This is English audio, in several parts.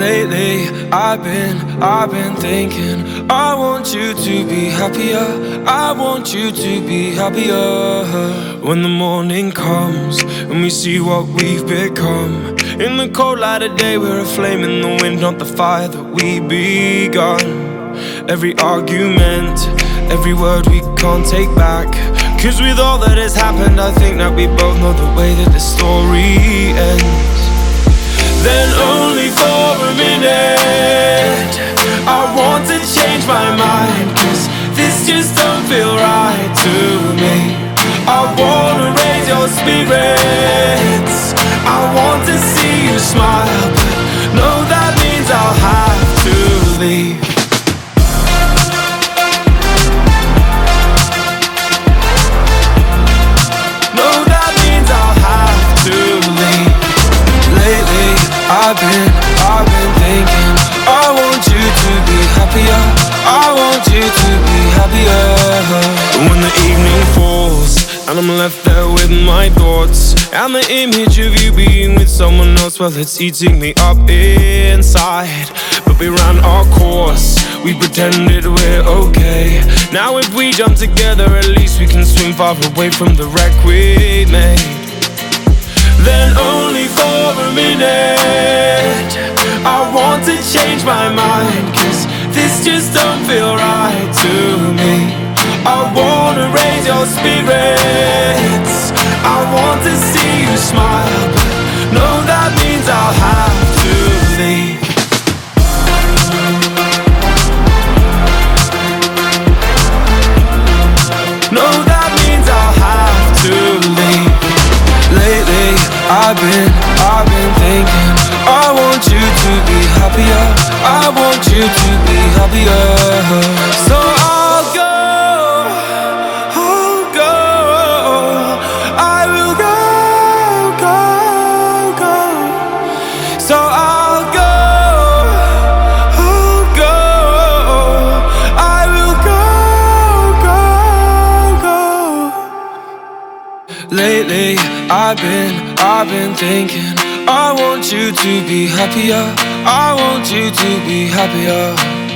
Lately, I've been thinking I want you to be happier. I want you to be happier. When the morning comes and we see what we've become, in the cold light of day we're a flame in the wind, not the fire that we begun. Every argument, every word we can't take back, 'cause with all that has happened I think that we both know the way that the story ends. Then only for a minute I want to change my mind, 'cause this just don't feel right to me. I wanna raise your spirits, I want to see you smile, but no, that means I'll have to leave. No, that means I'll have to leave. Lately, I've been thinking I want you to be happier. I want you to be happier. When the evening falls and I'm left there with my thoughts, and the image of you being with someone else, well, it's eating me up inside. But we ran our course, we pretended we're okay. Now if we jump together, at least we can swim far away from the wreck we made. Then only for a minute I want to change my mind, 'cause this just don't feel right to me. I wanna raise your spirits, I want to see you smile, but no, that means I'll have to leave. No, that means I'll have to leave. Lately, I've been thinking I want you to be happier. I want you to be happier. So I'll go, I will go. So I'll go, I will go. Lately, I've been thinking I want you to be happier. I want you to be happier.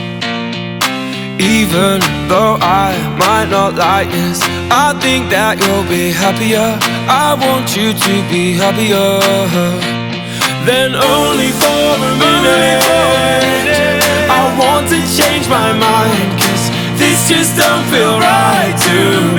Even though I might not like this, I think that you'll be happier. I want you to be happier. Then only for a minute I want to change my mind, 'cause this just don't feel right to